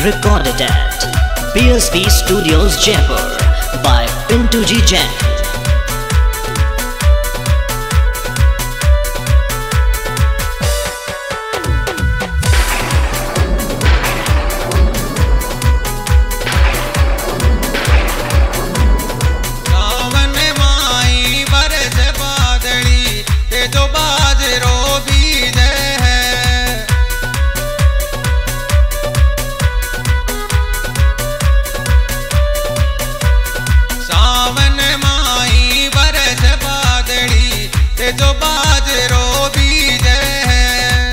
Recorded at BSB Studios Jaipur by Pintu Ji Jain. जो बाजरो बीज है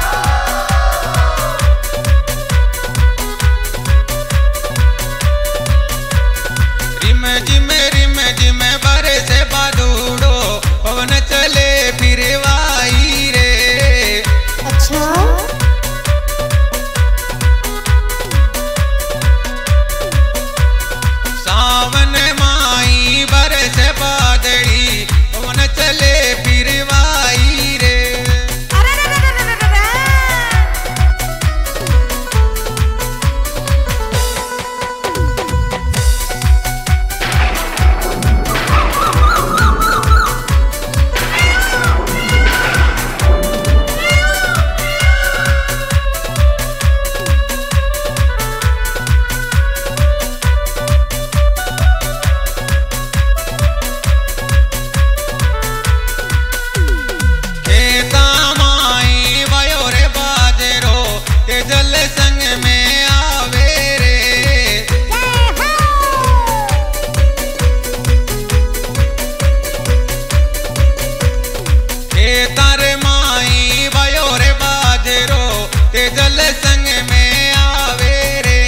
रिम जिम बरसे बादूड़ो पवन चले फिर वाई रे। अच्छा सावन माई बरसे बादड़ी पवन चले फिर वाई रे। जल संग में आवे रे तारे माई भयो रे बाजरो ते जल संग में आवे रे।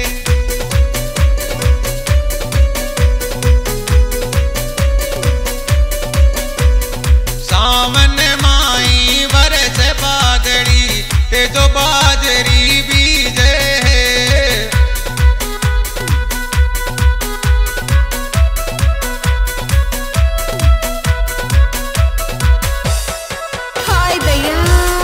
सावन माई बरस बादड़ी ते जो बाजरी बीज है हाय भैया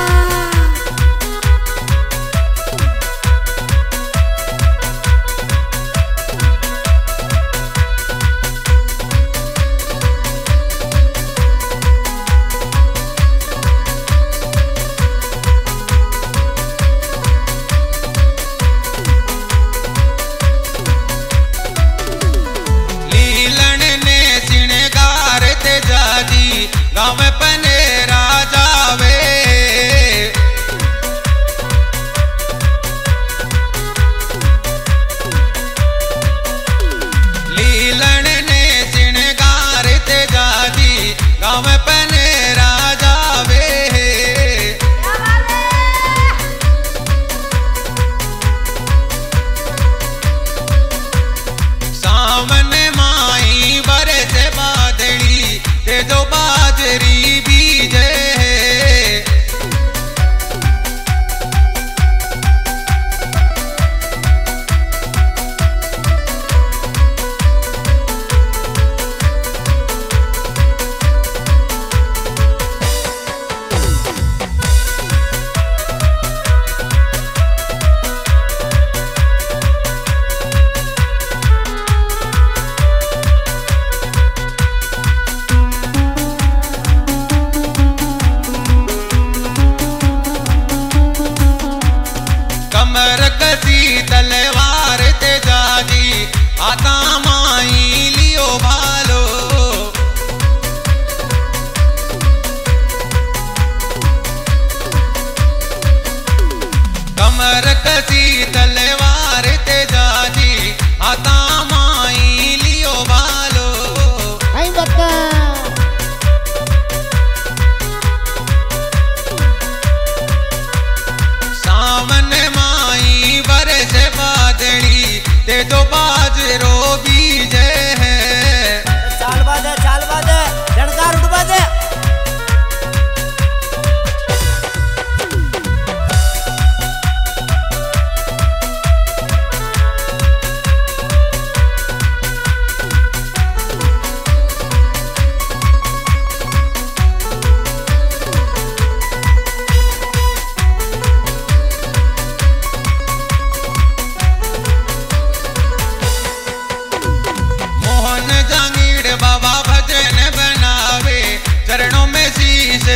गाँव पनेरा जावे लीलन ने सिणगार ते जादी गाँव पनेरा जावे। सावन माई बरस बादड़ी ते जो बाजरी भी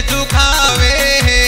सुखावे है